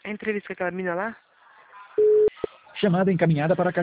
A entrevista com aquela mina lá? Chamada encaminhada para a caixa.